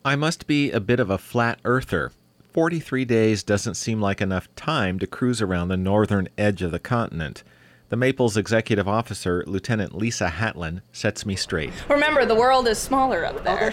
I must be a bit of a flat earther. 43 days doesn't seem like enough time to cruise around the northern edge of the continent. The Maple's executive officer, Lieutenant Lisa Hatlin, sets me straight. Remember, the world is smaller up there,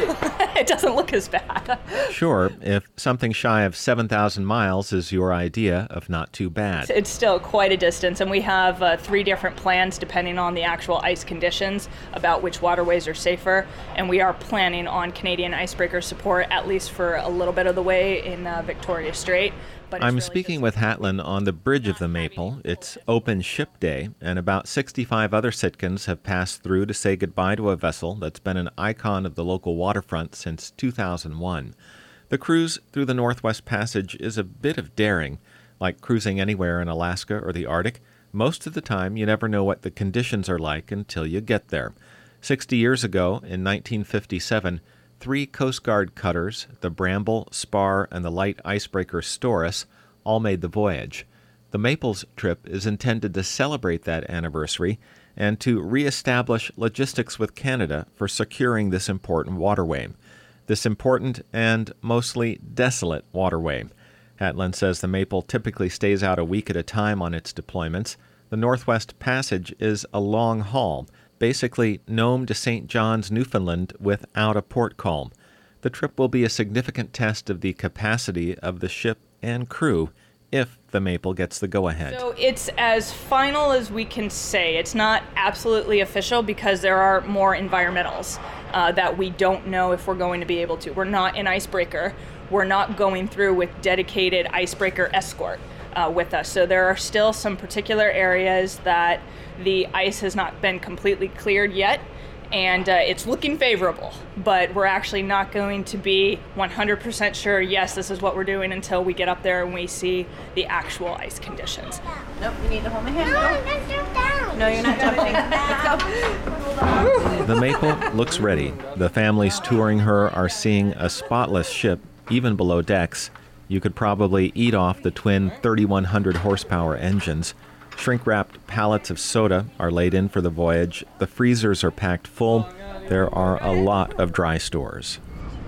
it doesn't look as bad. Sure, if something shy of 7,000 miles is your idea of not too bad. It's still quite a distance, and we have 3 different plans depending on the actual ice conditions about which waterways are safer, and we are planning on Canadian icebreaker support at least for a little bit of the way in Victoria Strait. I'm speaking with Hatlin on the bridge of the Maple. It's open ship day, and about 65 other Sitkans have passed through to say goodbye to a vessel that's been an icon of the local waterfront since 2001. The cruise through the Northwest Passage is a bit of daring. Like cruising anywhere in Alaska or the Arctic, most of the time you never know what the conditions are like until you get there. 60 years ago, in 1957, 3 Coast Guard cutters, the Bramble, Spar, and the light icebreaker Storis, all made the voyage. The Maples trip is intended to celebrate that anniversary and to reestablish logistics with Canada for securing this important waterway. This important and mostly desolate waterway. Hatlin says the Maple typically stays out a week at a time on its deployments. The Northwest Passage is a long haul, basically Nome to St. John's, Newfoundland, without a port call. The trip will be a significant test of the capacity of the ship and crew if the Maple gets the go-ahead. So it's as final as we can say. It's not absolutely official because there are more environmentals that we don't know if we're going to be able to. We're not an icebreaker. We're not going through with dedicated icebreaker escort with us. So there are still some particular areas that the ice has not been completely cleared yet, and it's looking favorable, but we're actually not going to be 100% sure, yes, this is what we're doing until we get up there and we see the actual ice conditions. Nope, you need to hold my hand. No, I'm not jumping down. No, you're not jumping. Let's go. The Maple looks ready. The families touring her are seeing a spotless ship, even below decks. You could probably eat off the twin 3,100 horsepower engines. Shrink-wrapped pallets of soda are laid in for the voyage. The freezers are packed full. There are a lot of dry stores.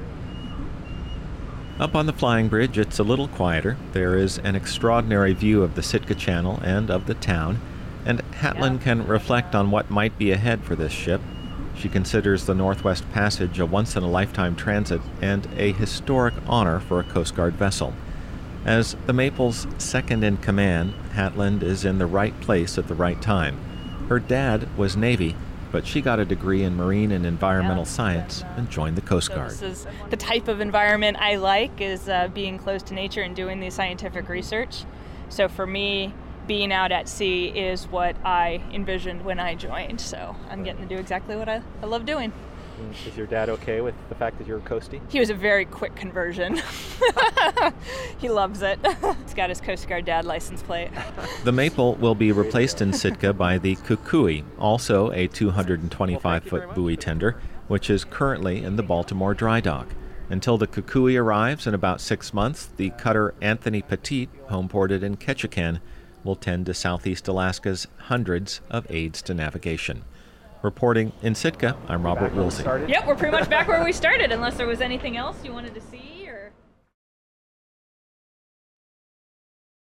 Up on the flying bridge, it's a little quieter. There is an extraordinary view of the Sitka Channel and of the town, and Hatlin can reflect on what might be ahead for this ship. She considers the Northwest Passage a once-in-a-lifetime transit and a historic honor for a Coast Guard vessel. As the Maple's second-in-command, Hatlin is in the right place at the right time. Her dad was Navy, but she got a degree in marine and environmental science and joined the Coast Guard. So this is the type of environment I like, is being close to nature and doing the scientific research. So for me, being out at sea is what I envisioned when I joined. So I'm getting to do exactly what I love doing. Is your dad okay with the fact that you're a coastie? He was a very quick conversion. He loves it. He's got his Coast Guard dad license plate. The Maple will be replaced in Sitka by the Kukui, also a 225-foot buoy tender, which is currently in the Baltimore dry dock. Until the Kukui arrives in about 6 months, the cutter Anthony Petit, homeported in Ketchikan, will tend to southeast Alaska's hundreds of aids to navigation. Reporting in Sitka, I'm Robert Woolsey. Yep, we're pretty much back where we started, unless there was anything else you wanted to see.